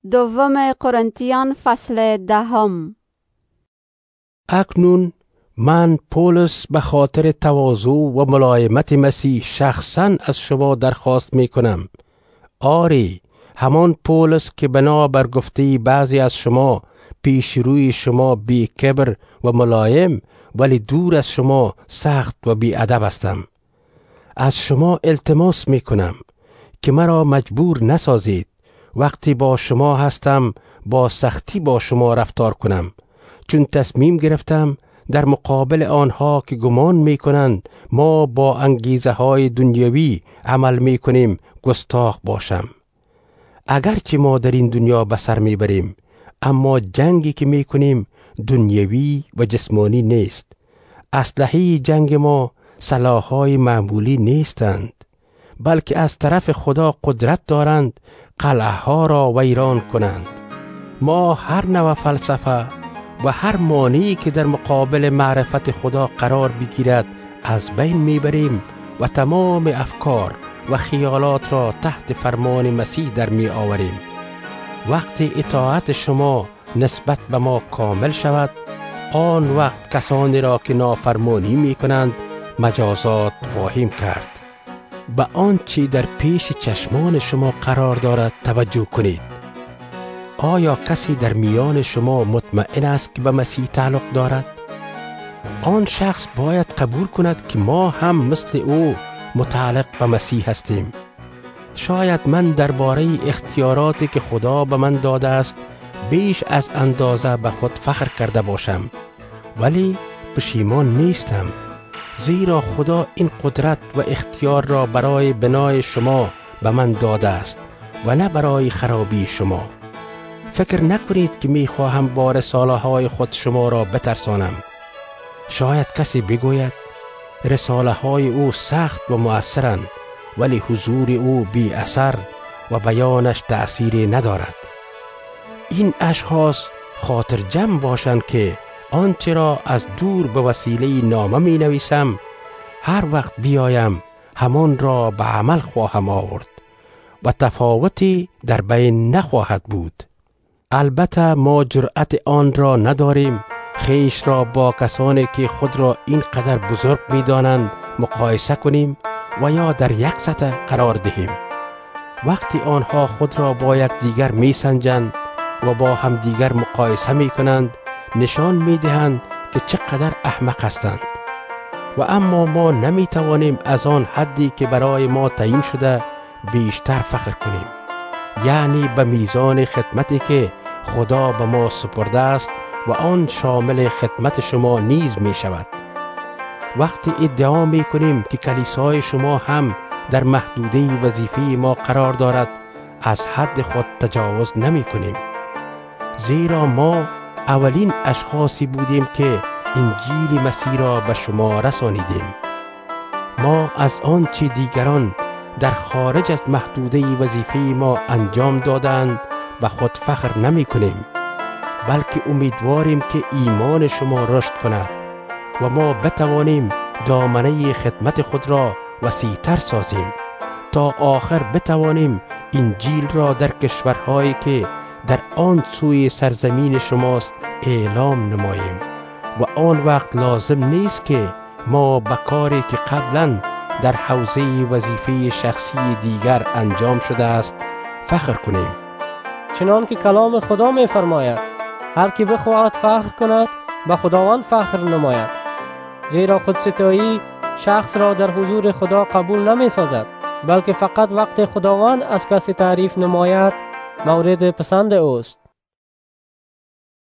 دوم قرنتیان فصل 10. اکنون من پولس به خاطر تواضع و ملایمت مسیح شخصا از شما درخواست می کنم. آری، همان پولس که بنا بر گفته بعضی از شما پیش روی شما بی کبر و ملایم ولی دور از شما سخت و بی ادب هستم. از شما التماس می کنم که مرا مجبور نسازید وقتی با شما هستم با سختی با شما رفتار کنم، چون تصمیم گرفتم در مقابل آنها که گمان می کنند ما با انگیزه های دنیوی عمل می کنیم گستاخ باشم. اگرچه ما در این دنیا به سر می بریم، اما جنگی که می کنیم دنیوی و جسمانی نیست. اسلحه جنگ ما سلاح‌های معمولی نیستند، بلکه از طرف خدا قدرت دارند قلعه‌ها را ویران کنند. ما هر نوع فلسفه و هر مانعی که در مقابل معرفت خدا قرار بگیرد از بین میبریم و تمام افکار و خیالات را تحت فرمان مسیح در می آوریم. وقتی اطاعت شما نسبت به ما کامل شود، آن وقت کسانی را که نافرمانی می کنند مجازات خواهیم کرد. به آنچه در پیش چشمان شما قرار دارد توجه کنید. آیا کسی در میان شما مطمئن است که به مسیح تعلق دارد؟ آن شخص باید قبول کند که ما هم مثل او متعلق به مسیح هستیم. شاید من درباره اختیاراتی که خدا به من داده است بیش از اندازه به خود فخر کرده باشم، ولی پشیمان نیستم، زیرا خدا این قدرت و اختیار را برای بنای شما به من داده است و نه برای خرابی شما. فکر نکنید که می خواهم با رساله های خود شما را بترسانم. شاید کسی بگوید رساله های او سخت و مؤثرند، ولی حضور او بی اثر و بیانش تأثیری ندارد. این اشخاص خاطر جمع باشند که آنچه را از دور به وسیله نامه می نویسم هر وقت بیایم همان را به عمل خواهم آورد و تفاوتی در بین نخواهد بود. البته ما جرأت آن را نداریم خیش را با کسانی که خود را اینقدر بزرگ می دانند مقایسه کنیم و یا در یک سطح قرار دهیم. وقتی آنها خود را با یک دیگر می سنجند و با هم دیگر مقایسه می کنند نشان می دهند که چقدر احمق هستند. و اما ما نمی توانیم از آن حدی که برای ما تعیین شده بیشتر فخر کنیم، یعنی به میزان خدمتی که خدا به ما سپرده است و آن شامل خدمت شما نیز می شود. وقتی ادعا می کنیم که کلیسای شما هم در محدوده وظیفه ما قرار دارد از حد خود تجاوز نمی کنیم، زیرا ما اولین اشخاصی بودیم که انجیل مسیح را به شما رسانیدیم. ما از آنچه دیگران در خارج از محدوده وظیفه ما انجام دادند به خود فخر نمی کنیم، بلکه امیدواریم که ایمان شما رشد کند و ما بتوانیم دامنه خدمت خود را وسیع‌تر سازیم تا آخر بتوانیم انجیل را در کشورهایی که در آن سوی سرزمین شماست اعلام نماییم. و آن وقت لازم نیست که ما به کاری که قبلا در حوزه وظیفه شخصی دیگر انجام شده است فخر کنیم. چنان که کلام خدا می فرماید هر کی بخواهد فخر کند به خداوند فخر نماید، زیرا خودستایی شخص را در حضور خدا قبول نمی سازد، بلکه فقط وقت خداوند از کسی تعریف نماید مورد پسند اوست.